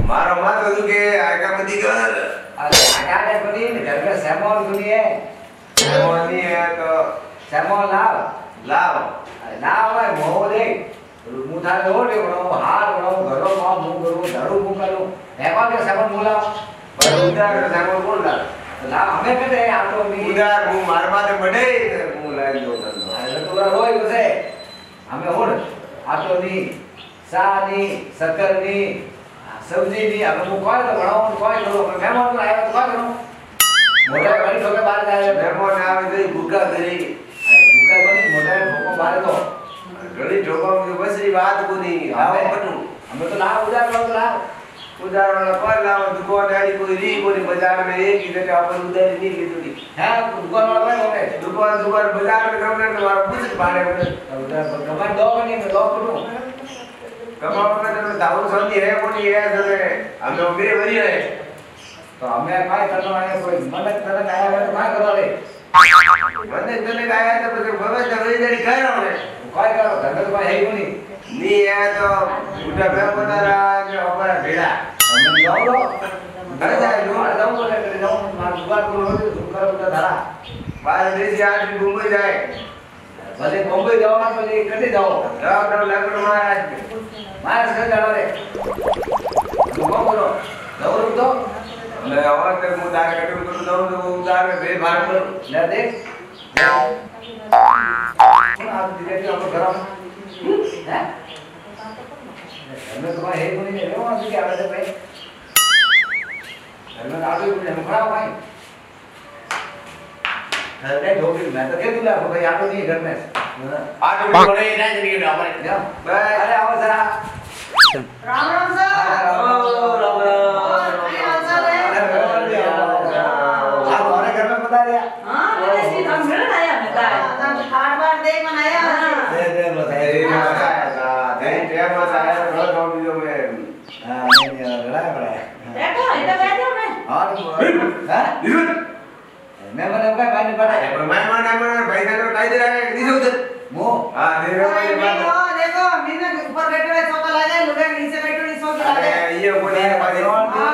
मारो मत तो के आगा मत कर। अरे आगा ने बनी घर में सेमोन सुनी है। सेमोन नहीं है तो सेमोन लाओ। लाओ। अरे लाओ भाई मोह दे। मुठा लोटे बनाओ हार बनाओ घरों माँ मुँह करो धड़ू मुँह करो। देखो क्या सेमोन मुला। पर उधर सेमोन बोल ला। लाओ हमें कहते हैं आप तो भी। उधर मुँह मार मार बड़े मुँह लाए दो तर। अरे तो रोई कुछ हमें होड़ आटो नहीं सानी शक्कर नहीं सब्जी नहीं हमें वो कोई तो बनाओ कोई करो मेहमान तो आया तो कोई करो मोटा बड़ी ठोके बाहर जाए मेहमान आवे तो भूखा करी भूखा बनी मोटा ठोको बाहर तो घड़ी ठोका में बस ये बात को नहीं आओ बटू हमें तो लाओ उधार लो तो लाओ उधार वाला पर लाओ दुकान वाली कोई री कोई बाजार में एक ही जगह अपन उधार नहीं ली थोड़ी है दुकान वाला भाई होने दुकान बाजार में कम ना तुम्हारा कुछ पाने में उधार कमाई दो बनी मैं दो करूं कमाओ में तो दारू संधि है कोई है तो हम लोग मेरे भरी है तो हमें काय करना है कोई मदद करने आया है तो काय करो रे मदद करने आया है तो भगवान जबरी जड़ी कर रहा है काय करो घर में तो भाई है ही नहीं नहीं है तो उठा पे बता रहा कि हमारा भेड़ा हमें जाओ लो अरे जाओ बोले करे जाओ मार दुकान को रोटी सुकर उधर धरा बाहर देश से आज भी मुंबई जाए भले मुंबई जाओ ना भले कटे जाओ लॉकडाउन लॉकडाउन मार से जाओ रे दुकान करो जाओ तो ले और तक मुदार कटुम करू दो तो उदार में बे भारत पर ले देख आप धीरे धीरे हम घर हैं हमें तो भाई है कोई नहीं रे वहां से क्या आते भाई घर में आगे कुछ हम खड़ा भाई घर में धोबी मैं तो कह दूंगा भाई आटो नहीं घर में आज भी बड़े ना चली गए हमारे जा अरे आओ जरा राम राम सर ओ राम राम आप हमारे घर में बता दिया हां मैंने इसकी हम मिलने आया बता हम खाट बार देख मनाया दे लो तेरी बताया था नहीं टेम बताया तो घर गांव में हां नहीं बड़ा बड़ा देखो इधर बैठ जाओ मैं और हां मैं बने भाई ने बड़ा मैं भाई का टाइट रहा है नीचे उधर मो हां देखो देखो देखो मैंने ऊपर बैठे हुए सोफा लगा है लोग नीचे बैठे हुए सो के लगा है ये वो नहीं है